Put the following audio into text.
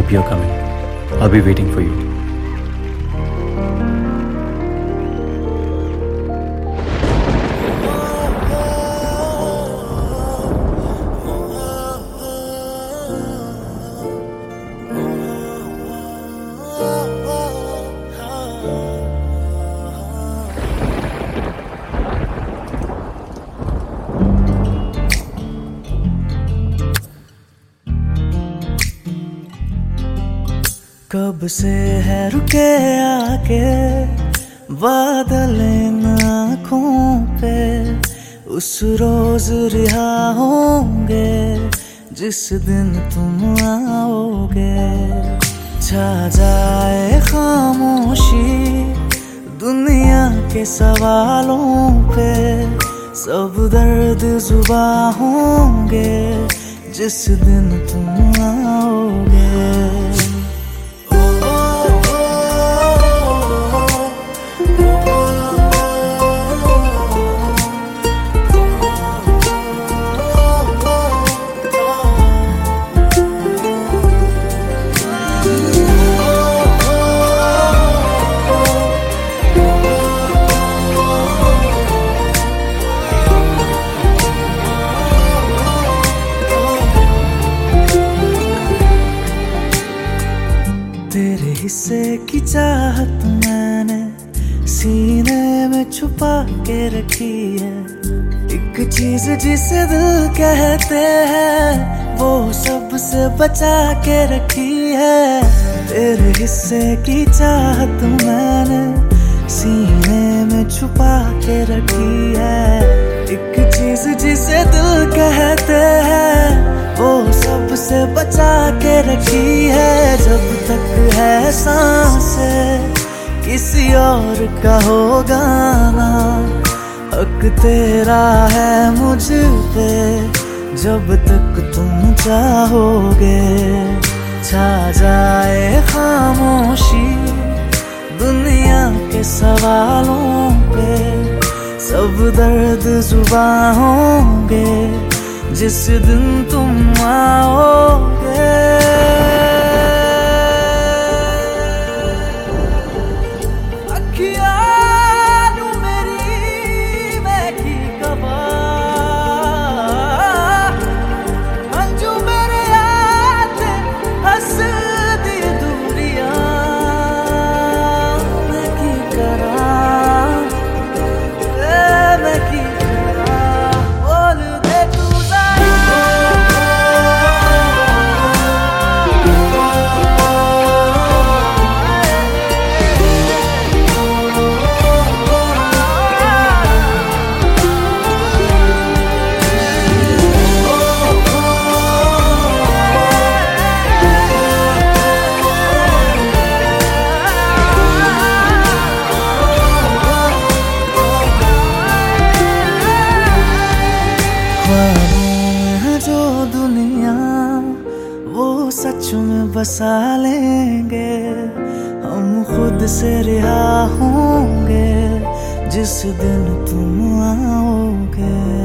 hope you're coming. I'll be waiting for you. कब से है रुके आके बादल इन आँखों पे, उस रोज रिहा होंगे जिस दिन तुम आओगे। छा जाए खामोशी दुनिया के सवालों पे, सब दर्द जुबां होंगे जिस दिन तुम आओगे। तेरे हिस्से की चाहत मैंने सीने में छुपा के रखी है। एक चीज जिसे दिल कहते हैं वो सबसे बचा के रखी है। तेरे हिस्से की चाहत मैंने सीने में छुपा के रखी है। एक चीज जिसे दिल कहते हैं वो सबसे बचा के रखी है। जब तक है सांसें किसी और का होगा ना, हक तेरा है मुझ पे जब तक तुम चाहोगे। छा जाए खामोशी दुनिया के सवालों पे, सब दर्द जुबां होंगे जिस दिन तुम आओगे। अखियां मेरी महकी कबा, अंजू मेरे याद हंस दी दूरियां, मैं की करा, मैं की करा, बोल दे तू। जो दुनिया वो सच में बसा लेंगे, हम खुद से रिहा होंगे जिस दिन तुम आओगे।